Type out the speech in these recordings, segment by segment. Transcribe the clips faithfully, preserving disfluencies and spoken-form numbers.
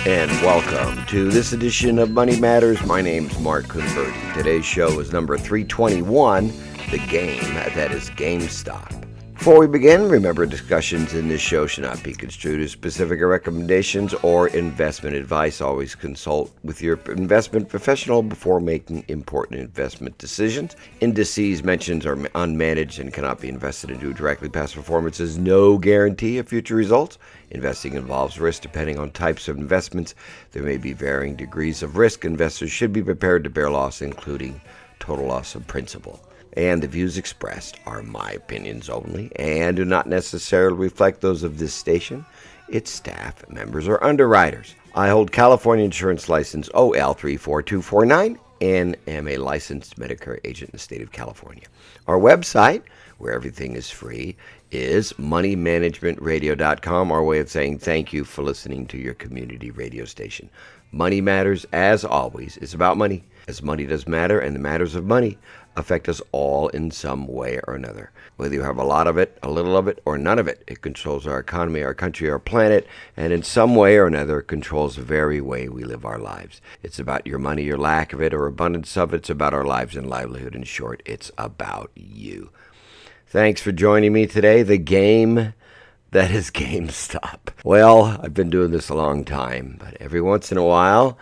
And welcome to this edition of Money Matters. My name's Mark Converti. Today's show is number three twenty-one, The Game That Is GameStop. Before we begin, remember discussions in this show should not be construed as specific recommendations or investment advice. Always consult with your investment professional before making important investment decisions. Indices mentioned are unmanaged and cannot be invested into directly. Past performance is no guarantee of future results. Investing involves risk depending on types of investments. There may be varying degrees of risk. Investors should be prepared to bear loss, including total loss of principal. And the views expressed are my opinions only and do not necessarily reflect those of this station, its staff, members, or underwriters. I hold California Insurance License O L three four two four nine and am a licensed Medicare agent in the state of California. Our website, where everything is free, is money management radio dot com, our way of saying thank you for listening to your community radio station. Money Matters, as always, is about money, as money does matter, and the matters of money affect us all in some way or another. Whether you have a lot of it, a little of it, or none of it, it controls our economy, our country, our planet, and in some way or another, it controls the very way we live our lives. It's about your money, your lack of it, or abundance of it. It's about our lives and livelihood. In short, it's about you. Thanks for joining me today. The game that is GameStop. Well, I've been doing this a long time, but every once in a while,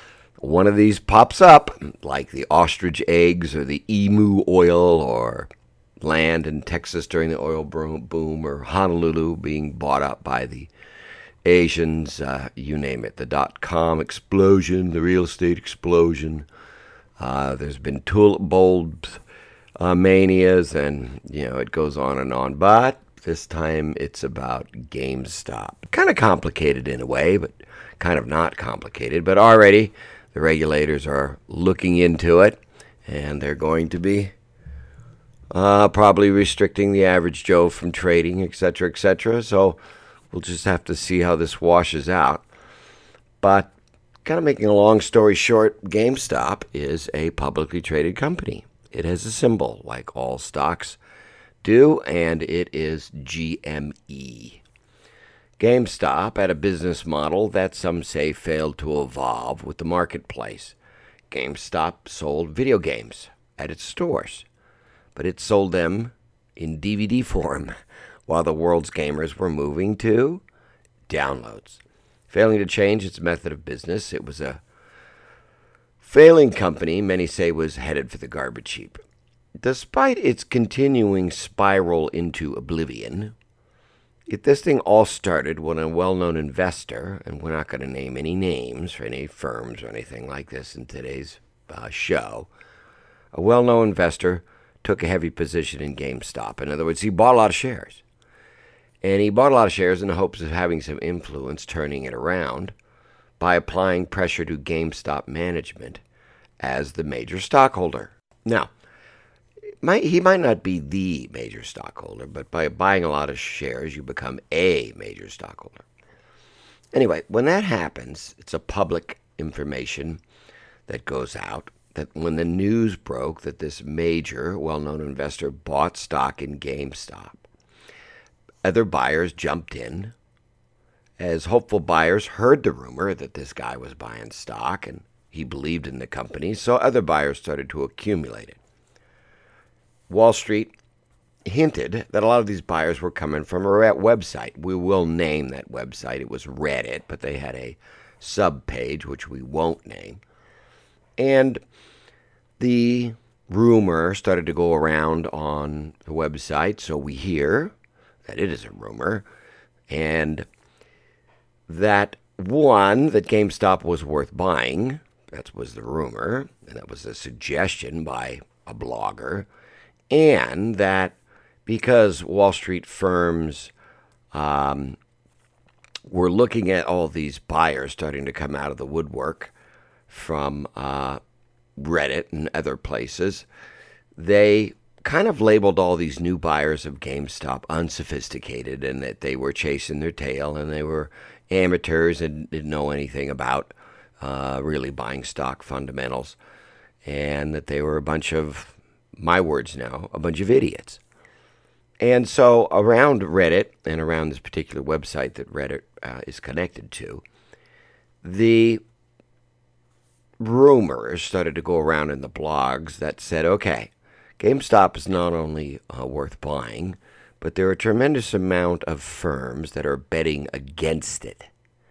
one of these pops up, like the ostrich eggs or the emu oil or land in Texas during the oil boom or Honolulu being bought up by the Asians, uh, you name it, the dot-com explosion, the real estate explosion. Uh, there's been tulip bulbs uh, manias, and, you know, it goes on and on. But this time it's about GameStop. Kind of complicated in a way, but kind of not complicated. But already the regulators are looking into it, and they're going to be uh, probably restricting the average Joe from trading, et cetera, et cetera. So we'll just have to see how this washes out. But kind of making a long story short, GameStop is a publicly traded company. It has a symbol like all stocks do, and it is G M E. GameStop had a business model that some say failed to evolve with the marketplace. GameStop sold video games at its stores, but it sold them in D V D form, while the world's gamers were moving to downloads. Failing to change its method of business, it was a failing company many say was headed for the garbage heap. Despite its continuing spiral into oblivion, If this thing all started when a well-known investor, and we're not going to name any names for any firms or anything like this in today's uh, show, a well-known investor took a heavy position in GameStop. In other words, he bought a lot of shares. And he bought a lot of shares in the hopes of having some influence turning it around by applying pressure to GameStop management as the major stockholder. Now, Might, he might not be the major stockholder, but by buying a lot of shares, you become a major stockholder. Anyway, when that happens, it's a public information that goes out that when the news broke that this major, well-known investor bought stock in GameStop, other buyers jumped in. As hopeful buyers heard the rumor that this guy was buying stock and he believed in the company, so other buyers started to accumulate it. Wall Street hinted that a lot of these buyers were coming from a website. We will name that website. It was Reddit, but they had a sub-page, which we won't name. And the rumor started to go around on the website, so we hear that it is a rumor, and that, one, that GameStop was worth buying. That was the rumor, and that was a suggestion by a blogger. And that because Wall Street firms um, were looking at all these buyers starting to come out of the woodwork from uh, Reddit and other places, they kind of labeled all these new buyers of GameStop unsophisticated and that they were chasing their tail and they were amateurs and didn't know anything about uh, really buying stock fundamentals, and that they were a bunch of, my words now, a bunch of idiots. And so around Reddit and around this particular website that Reddit uh, is connected to, the rumors started to go around in the blogs that said, okay, GameStop is not only uh, worth buying, but there are a tremendous amount of firms that are betting against it.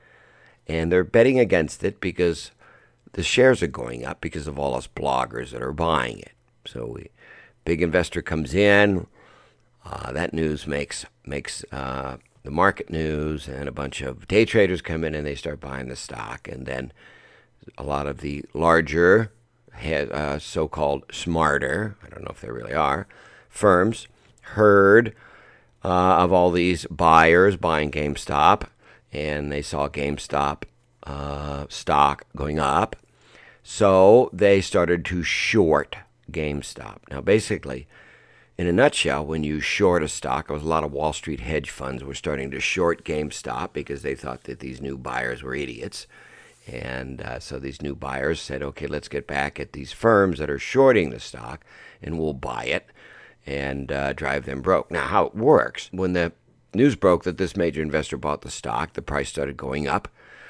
And they're betting against it because the shares are going up because of all us bloggers that are buying it. So we, big investor comes in, uh, that news makes makes uh, the market news, and a bunch of day traders come in and they start buying the stock. And then a lot of the larger, uh, so-called smarter, I don't know if they really are, firms heard uh, of all these buyers buying GameStop, and they saw GameStop uh, stock going up. So they started to short GameStop. Now, basically, in a nutshell, when you short a stock, there was a lot of Wall Street hedge funds were starting to short GameStop because they thought that these new buyers were idiots. And uh, so these new buyers said, okay, let's get back at these firms that are shorting the stock, and we'll buy it and uh, drive them broke. Now, how it works, when the news broke that this major investor bought the stock, the price started going up,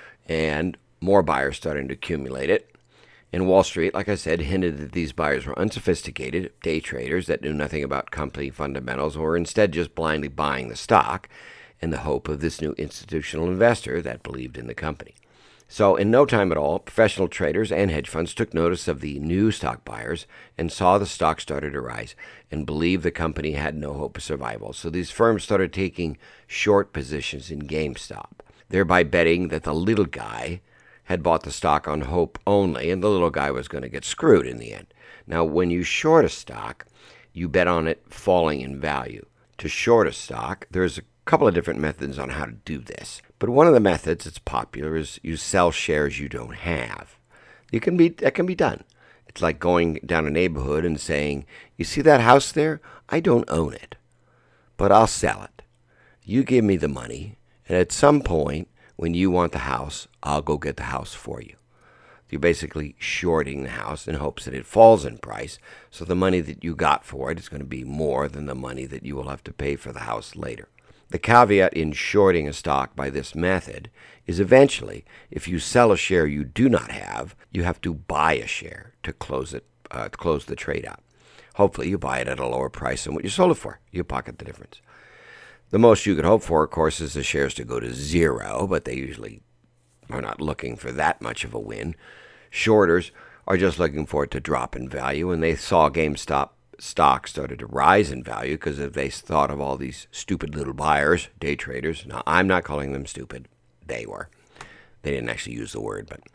and more buyers started to accumulate it. And Wall Street, like I said, hinted that these buyers were unsophisticated day traders that knew nothing about company fundamentals, or instead just blindly buying the stock in the hope of this new institutional investor that believed in the company. So in no time at all, professional traders and hedge funds took notice of the new stock buyers and saw the stock started to rise and believed the company had no hope of survival. So these firms started taking short positions in GameStop, thereby betting that the little guy had bought the stock on hope only, and the little guy was going to get screwed in the end. Now, when you short a stock, you bet on it falling in value. To short a stock, there's a couple of different methods on how to do this. But one of the methods that's popular is you sell shares you don't have. You can be that can be done. It's like going down a neighborhood and saying, you see that house there? I don't own it, but I'll sell it. You give me the money, and at some point, when you want the house, I'll go get the house for you. You're basically shorting the house in hopes that it falls in price, so the money that you got for it is going to be more than the money that you will have to pay for the house later. The caveat in shorting a stock by this method is eventually, if you sell a share you do not have, you have to buy a share to close it, uh, to close the trade out. Hopefully you buy it at a lower price than what you sold it for. You pocket the difference. The most you could hope for, of course, is the shares to go to zero, but they usually are not looking for that much of a win. Shorters are just looking for it to drop in value, and they saw GameStop stock started to rise in value because if they thought of all these stupid little buyers, day traders. Now, I'm not calling them stupid. They were. They didn't actually use the word, but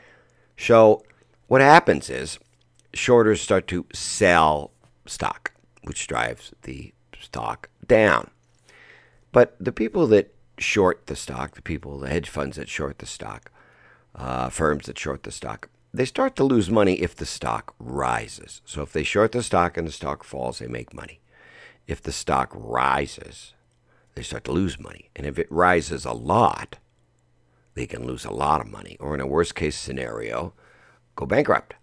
so what happens is shorters start to sell stock, which drives the stock down. But the people that short the stock, the people, the hedge funds that short the stock, uh, firms that short the stock, they start to lose money if the stock rises. So if they short the stock and the stock falls, they make money. If the stock rises, they start to lose money. And if it rises a lot, they can lose a lot of money. Or in a worst-case scenario, go bankrupt.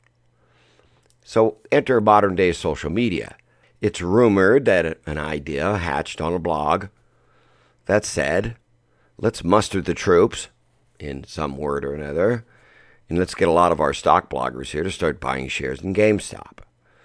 So enter modern-day social media. It's rumored that an idea hatched on a blog that said, let's muster the troops, in some word or another, and let's get a lot of our stock bloggers here to start buying shares in GameStop.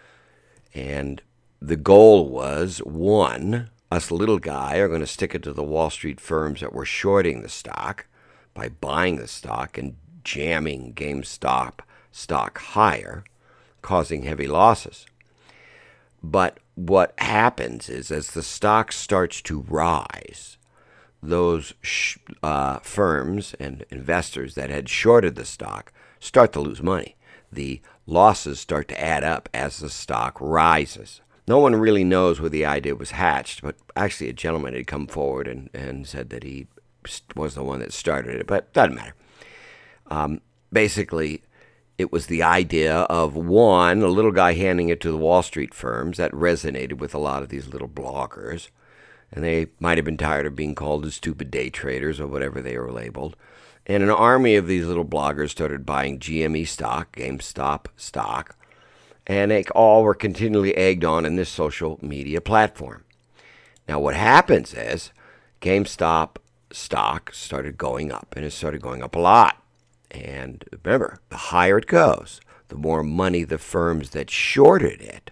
And the goal was, one, us little guy are going to stick it to the Wall Street firms that were shorting the stock by buying the stock and jamming GameStop stock higher, causing heavy losses. But what happens is, as the stock starts to rise, those sh- uh, firms and investors that had shorted the stock start to lose money. The losses start to add up as the stock rises. No one really knows where the idea was hatched, but actually a gentleman had come forward and, and said that he was the one that started it, but it doesn't matter. Um, basically, it was the idea of, one, a little guy handing it to the Wall Street firms that resonated with a lot of these little bloggers. And they might have been tired of being called the stupid day traders or whatever they were labeled. And an army of these little bloggers started buying G M E stock, GameStop stock, and they all were continually egged on in this social media platform. Now what happens is GameStop stock started going up, and it started going up a lot. And remember, the higher it goes, the more money the firms that shorted it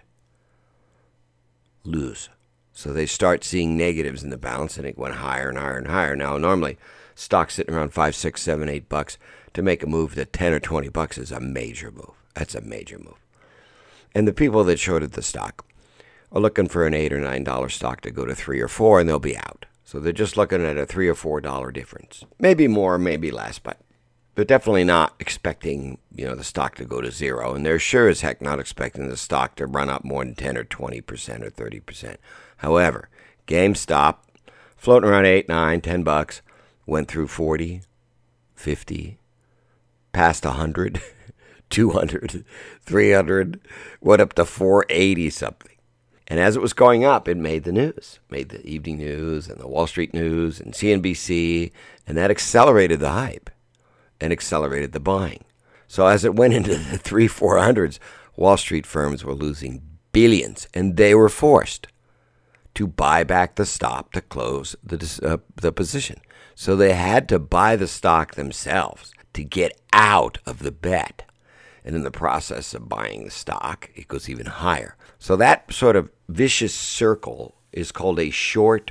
lose. So they start seeing negatives in the balance, and it went higher and higher and higher. Now, normally, stocks sitting around five, six, seven, eight bucks to make a move to ten or twenty bucks is a major move. That's a major move. And the people that shorted the stock are looking for an eight or nine dollar stock to go to three or four, and they'll be out. So they're just looking at a three or four dollar difference, maybe more, maybe less, but they're definitely not expecting, you know, the stock to go to zero, and they're sure as heck not expecting the stock to run up more than ten or twenty percent or thirty percent. However, GameStop, floating around eight, nine, ten bucks, went through forty, fifty, past one hundred, two hundred, three hundred, went up to four eighty something. And as it was going up, it made the news, made the evening news and the Wall Street News and C N B C, and that accelerated the hype and accelerated the buying. So as it went into the three, four hundreds, Wall Street firms were losing billions, and they were forced to buy back the stock to close the uh, the position. So they had to buy the stock themselves to get out of the bet. And in the process of buying the stock, it goes even higher. So that sort of vicious circle is called a short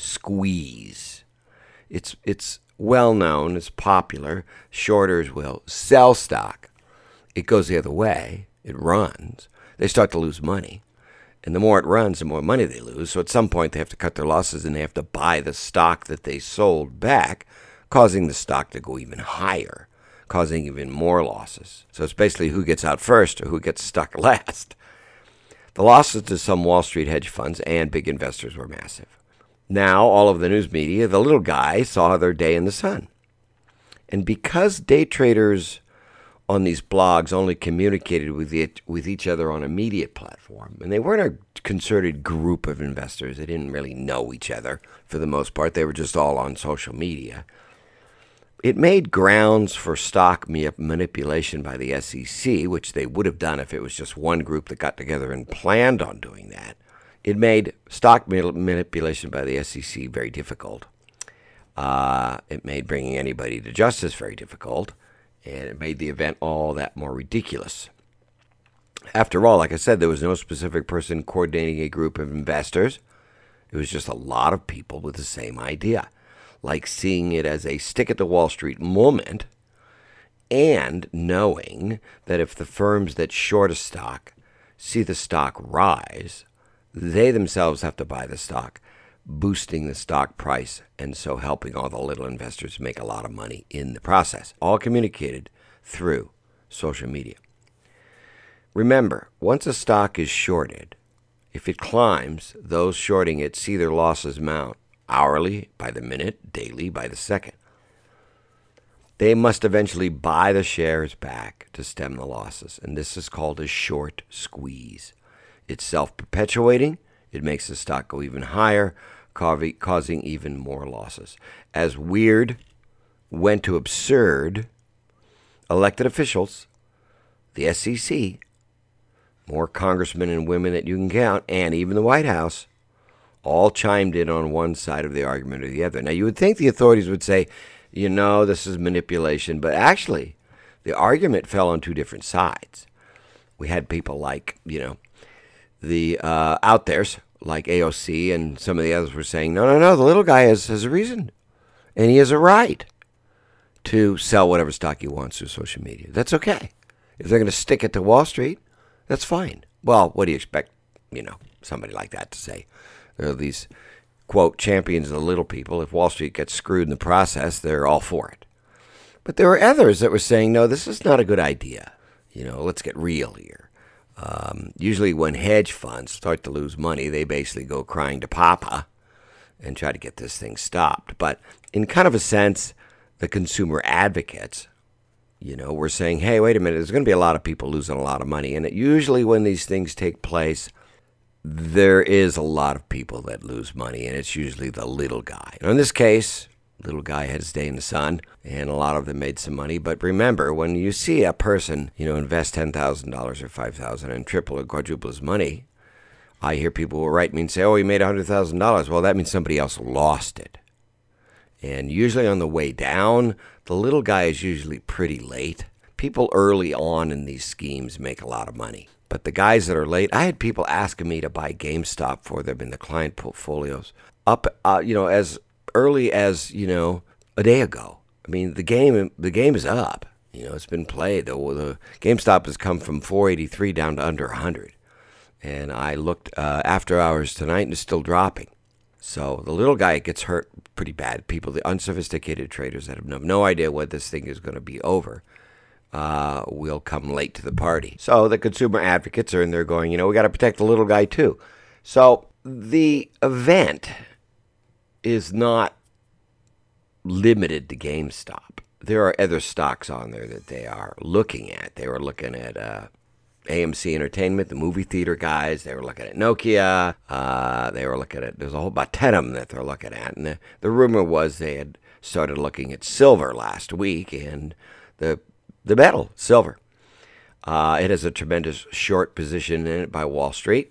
squeeze. It's it's well known, it's popular. Shorters will sell stock. It goes the other way. It runs. They start to lose money. And the more it runs, the more money they lose. So at some point, they have to cut their losses and they have to buy the stock that they sold back, causing the stock to go even higher, causing even more losses. So it's basically who gets out first or who gets stuck last. The losses to some Wall Street hedge funds and big investors were massive. Now, all of the news media, the little guy, saw their day in the sun. And because day traders on these blogs only communicated with it, with each other on a media platform, and they weren't a concerted group of investors. They didn't really know each other for the most part. They were just all on social media. It made grounds for stock manipulation by the S E C, which they would have done if it was just one group that got together and planned on doing that. It made stock manipulation by the S E C very difficult. Uh, it made bringing anybody to justice very difficult, and it made the event all that more ridiculous. After all, like I said, there was no specific person coordinating a group of investors. It was just a lot of people with the same idea, like seeing it as a stick at the Wall Street moment and knowing that if the firms that short a stock see the stock rise, they themselves have to buy the stock, boosting the stock price and so helping all the little investors make a lot of money in the process, all communicated through social media. Remember, once a stock is shorted, if it climbs, those shorting it see their losses mount hourly, by the minute, daily, by the second. They must eventually buy the shares back to stem the losses, and this is called a short squeeze. It's self-perpetuating. It makes the stock go even higher, causing even more losses. As weird went to absurd, elected officials, the S E C, more congressmen and women that you can count, and even the White House, all chimed in on one side of the argument or the other. Now, you would think the authorities would say, you know, this is manipulation, but actually, the argument fell on two different sides. We had people like, you know, the uh, out there's like A O C and some of the others were saying, no, no, no, the little guy has, has a reason, and he has a right to sell whatever stock he wants through social media. That's okay. If they're going to stick it to Wall Street, that's fine. Well, what do you expect, you know, somebody like that to say? There are these, quote, champions of the little people. If Wall Street gets screwed in the process, they're all for it. But there were others that were saying, no, this is not a good idea. You know, let's get real here. Um, usually when hedge funds start to lose money, they basically go crying to Papa and try to get this thing stopped. But in kind of a sense, the consumer advocates, you know, were saying, hey, wait a minute, there's going to be a lot of people losing a lot of money. And it, usually when these things take place, there is a lot of people that lose money, and it's usually the little guy. Now, in this case, little guy had his day in the sun, and a lot of them made some money. But remember, when you see a person, you know, invest ten thousand dollars or five thousand dollars and triple or quadruple his money, I hear people will write me and say, oh, he made one hundred thousand dollars. Well, that means somebody else lost it. And usually on the way down, the little guy is usually pretty late. People early on in these schemes make a lot of money. But the guys that are late, I had people asking me to buy GameStop for them in the client portfolios up, uh, you know, as early as, you know, a day ago. I mean, the game the game is up. You know, it's been played. The, the GameStop has come from four eighty-three down to under one hundred. And I looked uh, after hours tonight, and it's still dropping. So the little guy gets hurt pretty bad. People, the unsophisticated traders that have no, no idea what this thing is going to be over, uh, will come late to the party. So the consumer advocates are in there going, you know, we got to protect the little guy too. So the event is not limited to GameStop. There are other stocks on there that they are looking at. They were looking at uh, A M C Entertainment, the movie theater guys. They were looking at Nokia. Uh, they were looking at, there's a whole about ten of them that they're looking at. And the, the rumor was they had started looking at silver last week, and the the metal, silver. Uh, it has a tremendous short position in it by Wall Street.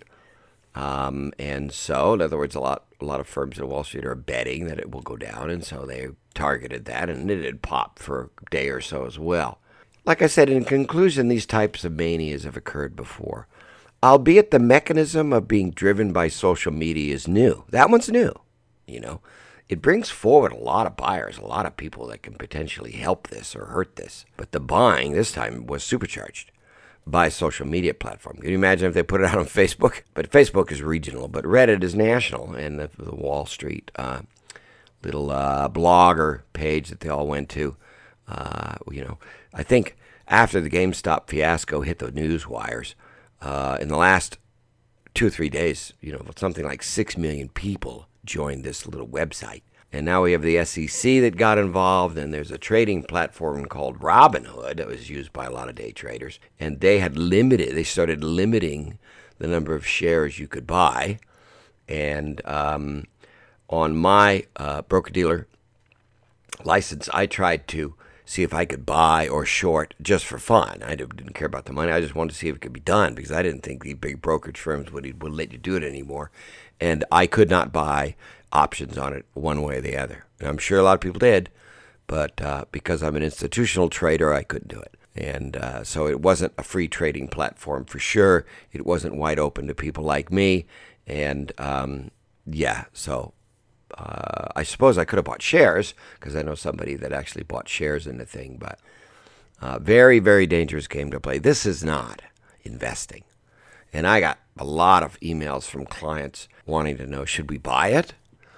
Um, and so, in other words, a lot a lot of firms at Wall Street are betting that it will go down, and so they targeted that, and it had popped for a day or so as well. Like I said, in conclusion, these types of manias have occurred before, albeit the mechanism of being driven by social media is new. That one's new, you know. It brings forward a lot of buyers, a lot of people that can potentially help this or hurt this. But the buying this time was supercharged by social media platform. Can you imagine if they put it out on Facebook? But Facebook is regional, but Reddit is national, and the, the Wall Street uh, little uh, blogger page that they all went to, uh, you know, I think after the GameStop fiasco hit the news wires, uh, in the last two or three days, you know, something like six million people joined this little website. And now we have the S E C that got involved, and there's a trading platform called Robinhood that was used by a lot of day traders. And they had limited, they started limiting the number of shares you could buy. And um, on my uh, broker-dealer license, I tried to see if I could buy or short just for fun. I didn't care about the money. I just wanted to see if it could be done because I didn't think the big brokerage firms would, would let you do it anymore. And I could not buy options on it one way or the other. And I'm sure a lot of people did, but uh, because I'm an institutional trader, I couldn't do it. And uh, so it wasn't a free trading platform for sure. It wasn't wide open to people like me. And um, yeah, so uh, I suppose I could have bought shares because I know somebody that actually bought shares in the thing. But uh, very, very dangerous game to play. This is not investing. And I got a lot of emails from clients wanting to know, should we buy it?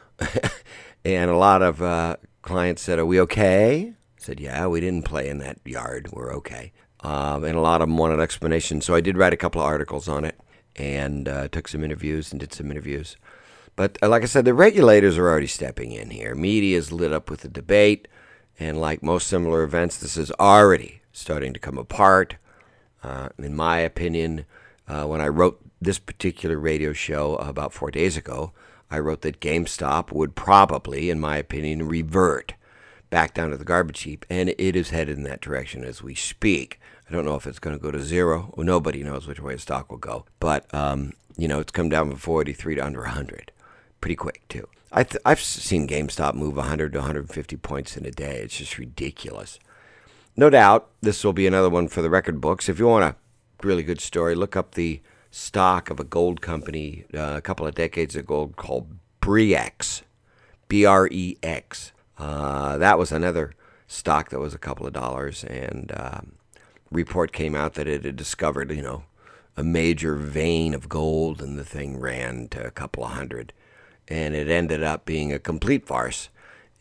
And a lot of uh, clients said, are we okay? I said, yeah, we didn't play in that yard. We're okay. Um, and a lot of them wanted explanation. So I did write a couple of articles on it and uh, took some interviews and did some interviews. But uh, like I said, the regulators are already stepping in here. Media is lit up with the debate. And like most similar events, this is already starting to come apart. Uh, in my opinion, uh, when I wrote this particular radio show about four days ago, I wrote that GameStop would probably, in my opinion, revert back down to the garbage heap, and it is headed in that direction as we speak. I don't know if it's going to go to zero. Well, nobody knows which way the stock will go. But, um, you know, it's come down from four eighty-three to under one hundred. Pretty quick, too. I th- I've seen GameStop move one hundred to one hundred fifty points in a day. It's just ridiculous. No doubt, this will be another one for the record books. If you want a really good story, look up the stock of a gold company uh, a couple of decades ago called Brex, B R E X. Uh, that was another stock that was a couple of dollars, and um, report came out that it had discovered, you know, a major vein of gold, and the thing ran to a couple of hundred, and it ended up being a complete farce,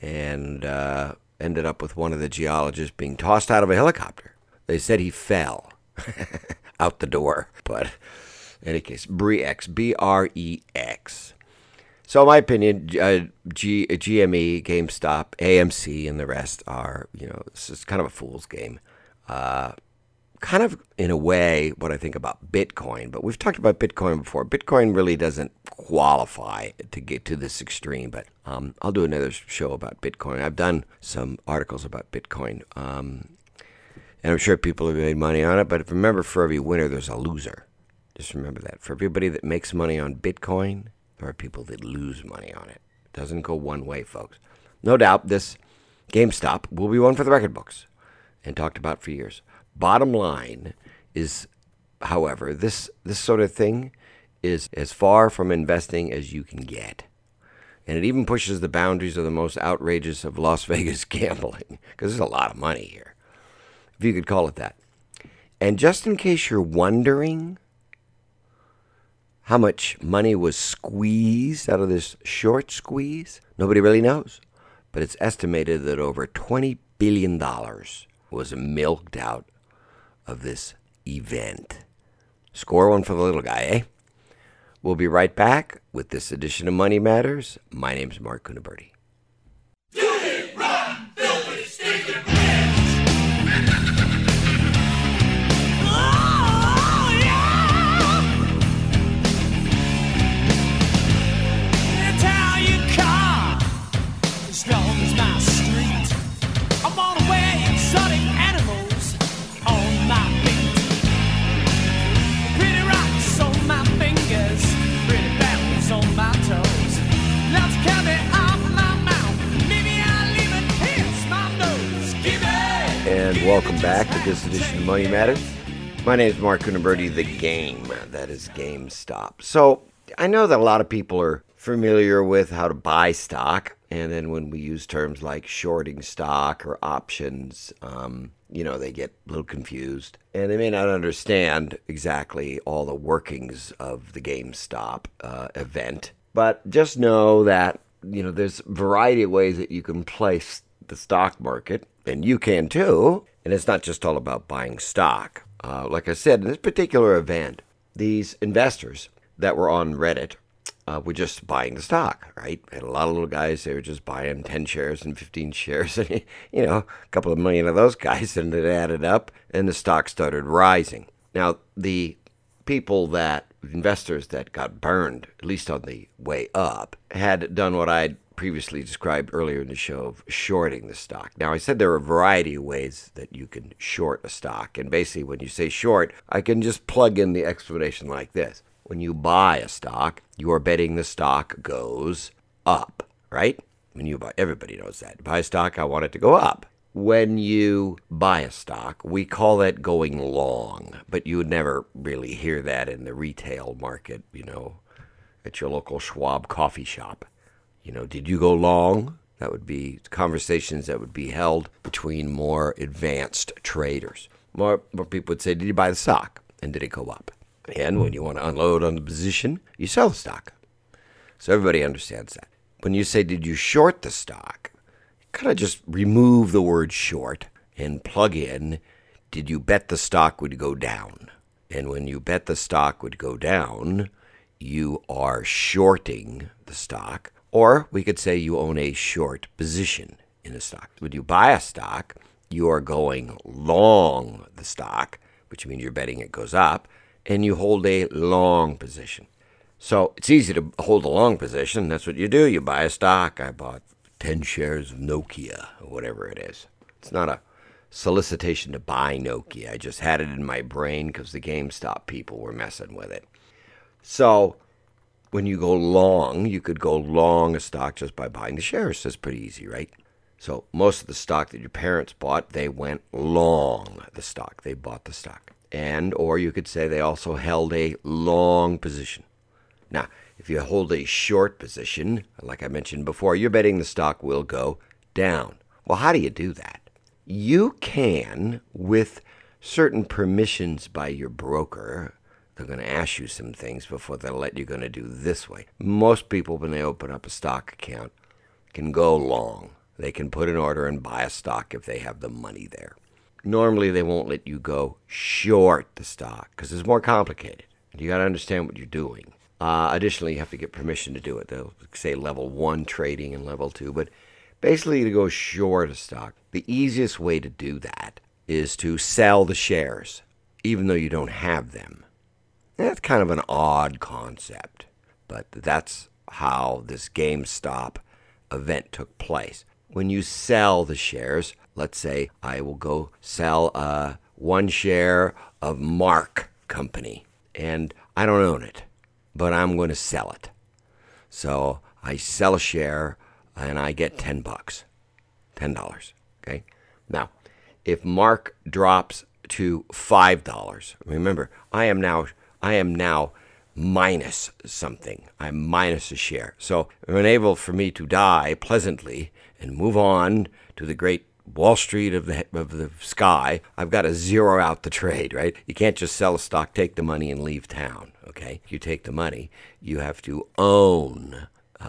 and uh, ended up with one of the geologists being tossed out of a helicopter. They said he fell out the door, but in any case, Brex, B R E X. So in my opinion, uh, G, G M E, GameStop, A M C, and the rest are, you know, this is kind of a fool's game. Uh, kind of, in a way, what I think about Bitcoin. But we've talked about Bitcoin before. Bitcoin really doesn't qualify to get to this extreme. But um, I'll do another show about Bitcoin. I've done some articles about Bitcoin. Um, and I'm sure people have made money on it. But remember, for every winner, there's a loser. Just remember that. For everybody that makes money on Bitcoin, there are people that lose money on it. It doesn't go one way, folks. no doubt this GameStop will be one for the record books and talked about for years. Bottom line is, however, this, this sort of thing is as far from investing as you can get. And it even pushes the boundaries of the most outrageous of Las Vegas gambling, because there's a lot of money here, if you could call it that. And just in case you're wondering how much money was squeezed out of this short squeeze, nobody really knows. But it's estimated that over twenty billion dollars was milked out of this event. Score one for the little guy, eh? We'll be right back with this edition of Money Matters. My name's Mark Cunaberti. Dirty, rotten, filthy, stinking rich! Oh, yeah! Italian car, as long as my street. I want to wear exotic animals on my feet. Pretty rocks on my fingers. Pretty bounce on my toes. Let's cut it off my mouth. Maybe I'll even pierce my nose. Give it. And welcome back to this edition of Money Matters. My name is Mark Cunaberti, the game. That is GameStop. So I know that a lot of people are familiar with how to buy stock. And then when we use terms like shorting stock or options, um, you know, they get a little confused. And they may not understand exactly all the workings of the GameStop uh, event. But just know that, you know, there's a variety of ways that you can place the stock market. And you can too. And it's not just all about buying stock. Uh, like I said, in this particular event, these investors that were on Reddit Uh, we're just buying the stock, right? And a lot of little guys, they were just buying ten shares and fifteen shares. And, you know, a couple of million of those guys, and it added up, and the stock started rising. Now, the people that, investors that got burned, at least on the way up, had done what I'd previously described earlier in the show of shorting the stock. Now, I said there are a variety of ways that you can short a stock. And basically, when you say short, I can just plug in the explanation like this. When you buy a stock, you are betting the stock goes up, right? When you buy, everybody knows that. Buy a stock, I want it to go up. When you buy a stock, we call that going long, but you would never really hear that in the retail market, you know, at your local Schwab coffee shop. You know, did you go long? That would be conversations that would be held between more advanced traders. More, more people would say, did you buy the stock? And did it go up? And when you want to unload on the position, you sell the stock. So everybody understands that. When you say, did you short the stock, you kind of just remove the word short and plug in, did you bet the stock would go down? And when you bet the stock would go down, you are shorting the stock. Or we could say you own a short position in a stock. When you buy a stock, you are going long the stock, which means you're betting it goes up. And you hold a long position. So it's easy to hold a long position. That's what you do. You buy a stock. I bought ten shares of Nokia, or whatever it is. It's not a solicitation to buy Nokia. I just had it in my brain because the GameStop people were messing with it. So when you go long, you could go long a stock just by buying the shares. That's pretty easy, right? So most of the stock that your parents bought, they went long the stock. They bought the stock. And, or you could say they also held a long position. Now, if you hold a short position, like I mentioned before, you're betting the stock will go down. Well, how do you do that? You can, with certain permissions by your broker, they're going to ask you some things before they'll let you going to do this way. Most people, when they open up a stock account, can go long. They can put an order and buy a stock if they have the money there. Normally, they won't let you go short the stock because it's more complicated. You got to understand what you're doing. Uh, additionally, you have to get permission to do it. They'll say level one trading and level two. But basically, to go short a stock, the easiest way to do that is to sell the shares, even though you don't have them. That's kind of an odd concept, but that's how this GameStop event took place. When you sell the shares, let's say I will go sell uh, one share of Mark Company, and I don't own it, but I'm going to sell it. So I sell a share and I get ten bucks, ten dollars. Okay. Now, if Mark drops to five dollars, remember, I am now, I am now minus something. I'm minus a share. So it enabled for me to die pleasantly and move on to the great Wall Street of the of the sky. I've got to zero out the trade, right? You can't just sell a stock, take the money, and leave town, okay? You take the money, you have to own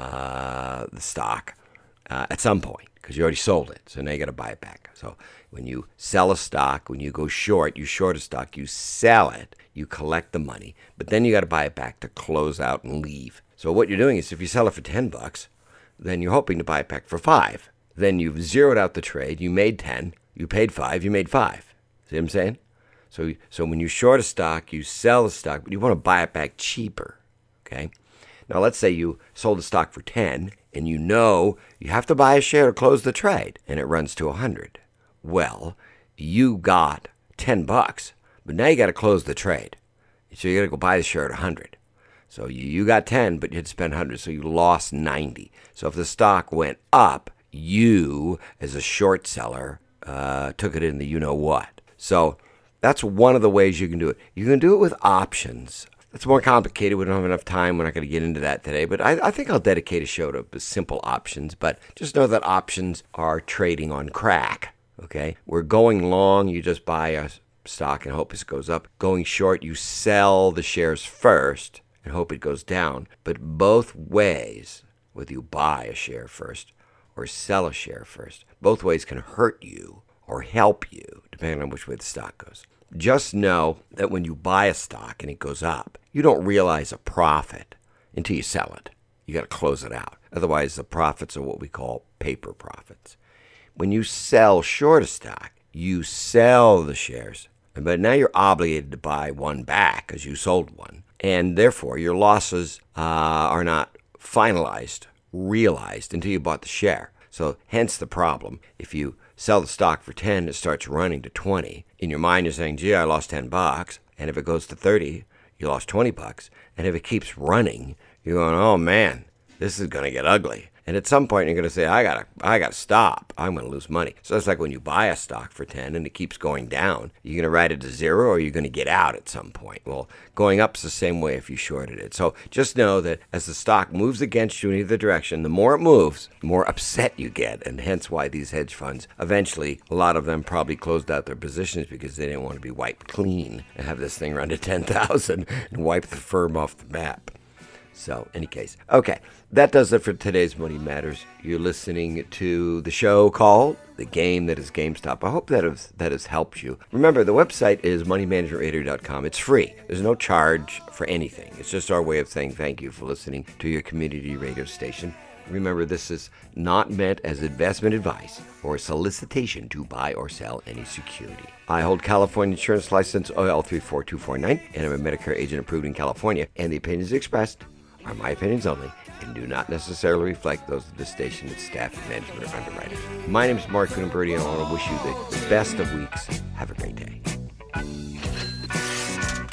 uh, the stock uh, at some point because you already sold it. So now you got to buy it back. So when you sell a stock, when you go short, you short a stock, you sell it, you collect the money, but then you got to buy it back to close out and leave. So what you're doing is if you sell it for ten bucks, then you're hoping to buy it back for five. Then you've zeroed out the trade. You made ten. You paid five. You made five. See what I'm saying? So, so when you short a stock, you sell the stock, but you want to buy it back cheaper. Okay. Now let's say you sold the stock for ten, and you know you have to buy a share to close the trade, and it runs to a hundred. Well, you got ten bucks, but now you got to close the trade, so you got to go buy the share at a hundred. So you, you got ten, but you had to spend a hundred, so you lost ninety. So if the stock went up, you, as a short seller, uh, took it in the you-know-what. So that's one of the ways you can do it. You can do it with options. It's more complicated. We don't have enough time. We're not going to get into that today. But I, I think I'll dedicate a show to simple options. But just know that options are trading on crack, okay? We're going long. You just buy a stock and hope it goes up. Going short, you sell the shares first and hope it goes down. But both ways, whether you buy a share first or sell a share first, both ways can hurt you or help you, depending on which way the stock goes. Just know that when you buy a stock and it goes up, you don't realize a profit until you sell it. You got to close it out. Otherwise, the profits are what we call paper profits. When you sell short a stock, you sell the shares, but now you're obligated to buy one back because you sold one, and therefore your losses uh, are not finalized, realized until you bought the share. So hence the problem. If you sell the stock for ten, it starts running to twenty. In your mind, you're saying, gee, I lost ten bucks. And if it goes to thirty, you lost twenty bucks. And if it keeps running, you're going, oh man, this is going to get ugly. And at some point, you're going to say, I got to I got to stop. I'm going to lose money. So it's like when you buy a stock for ten and it keeps going down, you're going to ride it to zero or you're going to get out at some point. Well, going up is the same way if you shorted it. So just know that as the stock moves against you in either direction, the more it moves, the more upset you get. And hence why these hedge funds, eventually, a lot of them probably closed out their positions because they didn't want to be wiped clean and have this thing run to ten thousand and wipe the firm off the map. So, any case. Okay, that does it for today's Money Matters. You're listening to the show called The Game That Is GameStop. I hope that has, that has helped you. Remember, the website is money management radio dot com. It's free. There's no charge for anything. It's just our way of saying thank you for listening to your community radio station. Remember, this is not meant as investment advice or a solicitation to buy or sell any security. I hold California Insurance License O L three four two four nine, and I'm a Medicare agent approved in California, and the opinions expressed are my opinions only and do not necessarily reflect those of the station, its staff, management, or underwriters. My name is Mark Kuhnenberg, and I want to wish you the best of weeks. Have a great day.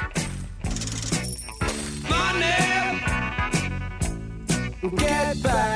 Money, get back.